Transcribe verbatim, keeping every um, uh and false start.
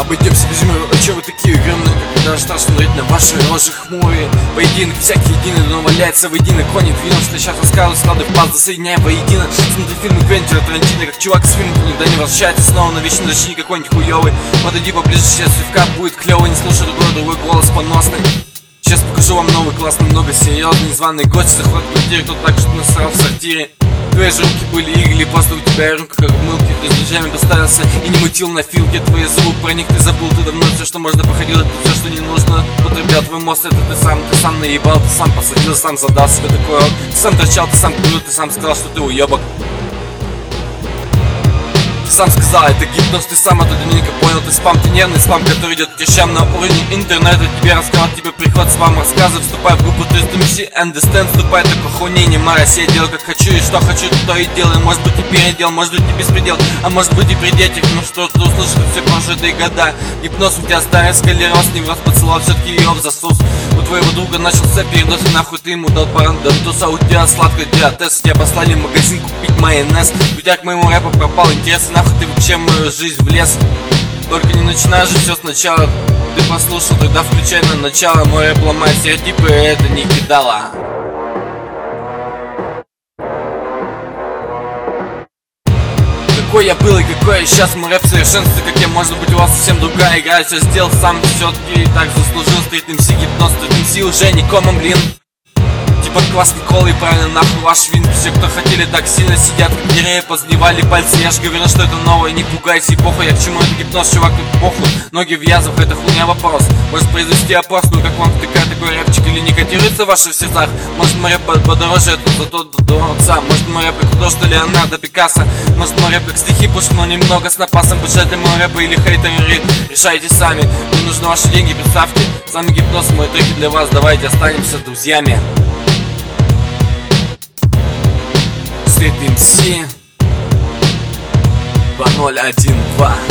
обойдемся без мира. А че вы такие огромные, когда страшно смотреть на ваши рожи хмурые? Поединок всякий единый, но валяется воедино. Кони двинулся, сейчас рассказывают склады в пазы, соединяя воедино. Смотри фильмы Квентина Тарантино, как чувак с фильма никогда не возвращается снова на вечный дождь какой-нибудь хуёвый. Подойди поближе, сейчас слегка будет клёвый. Не слушай другой, другой голос поносный. Сейчас покажу вам новый классный, много серьезный, незваный гость. Заход в квартире, кто так что насрал в сортире. Твои же руки были игли, просто у тебя рука как в мылке. Ты с друзьями поставился и не мутил на филке. Твои зубы про них ты забыл, ты давно все, что можно походил. Это все, что не нужно, потреблял твой мозг. Это ты сам, ты сам наебал, ты сам посадил, сам задал себе такой рок. Ты сам торчал, ты сам курил, ты сам сказал, что ты уебок. Ты сам сказал, это гипноз, ты сам это давненько понял. Ты спам, ты нервный спам, который идет к вещам на уровне интернета. Тебе рассказал, тебе приход спам, рассказы. Вступай в группу триста эм си, understand. Вступай, только хуйни, не марась. Я делаю как хочу и что хочу, то и делаю. Может быть и передел, может быть и беспредел, а может быть и предетик. Ну что ты услышал все прожитые года. Гипноз у тебя старый склероз, невроз поцеловал, все-таки ее в засус. У твоего друга начался передоз, и нахуй ты ему дал парандонтуса. У тебя сладкий диатез, тебя послали в магазин купить майонез. У тебя к моему рэпу пропал интерес, и нахуй ты вообще в мою жизнь влез. Только не начинай же все сначала. Ты послушал, тогда включай на начало. Мой рэп ломает стереотипы, это не кидало. Какой я был и какой я сейчас, мой рэп совершенствует, как я, может быть у вас совсем другая игра. Я все сделал сам, все-таки так заслужил. Стрит эм си, гипноз, стрит эм си уже не комом, блин. Типа квасный колы, и правильно нахуй ваш вин. Все, кто хотели, так сильно сидят, как деревья, поздневали пальцы. Я ж говорил, что это новое, не пугайся и похуй. Я к чему это гипноз, чувак, тут похуй. Ноги в язвах, это хуйня вопрос. Может произвести опрос, ну как вам втыкает такой рэпчик или не котируется в ваших сердцах? Может мой рэп подороже, это зато до отца. Может мой рэп как художество Леонардо Пикассо. Может мой рэп как стихи Пушкин, но немного с напасом. Бюджеты мой рэпа или хейтеры, решайте сами. Мне нужны ваши деньги, представьте. Самый гипноз, мой треки для вас, давайте останемся друзьями. Стрит эм си два ноль один два.